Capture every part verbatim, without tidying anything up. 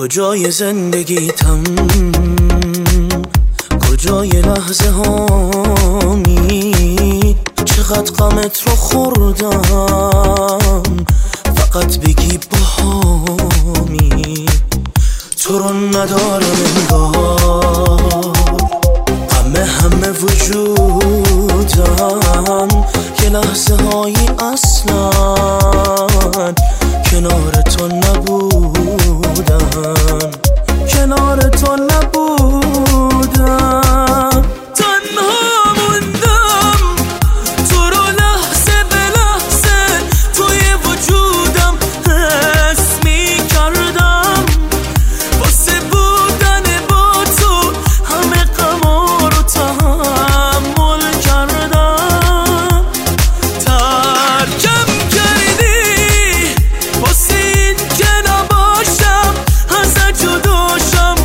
کجای زندگیتم، کجای لحظه هامی، چقدر غمت رو خوردم، فقط بگی باهامی. تو رو ندارم انگار، غم همه وجودم، یه لحظه هایی اصلا کنار تو نبودم، کنار تو نبودم. تنها موندم تو رو لحظه به لحظه، توی وجودم حس می کردم، واسه بودن با تو همه غما رو تحمل کردم. ترکم کردی واسه این که نباشم، ازت جداشم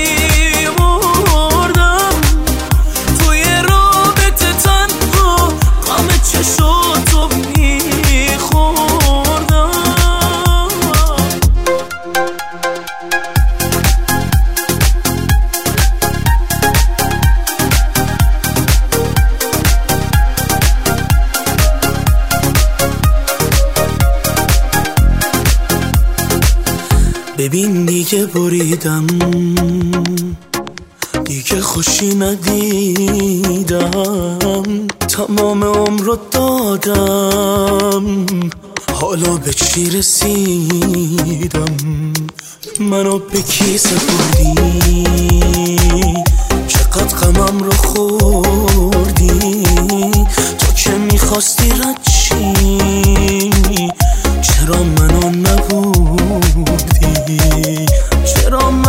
میمردم، توی رابطه تنها غم چشاتو میخوردم. ببین دیگه بریدم، دیگه خوشی ندیدم، تمام عمر رو دادم، حالا به چی رسیدم؟ منو به کی سپردی؟ چقدر غمم رو خوردی؟ تو که میخواستی رد چی؟ چرا منو نبودی؟ چرا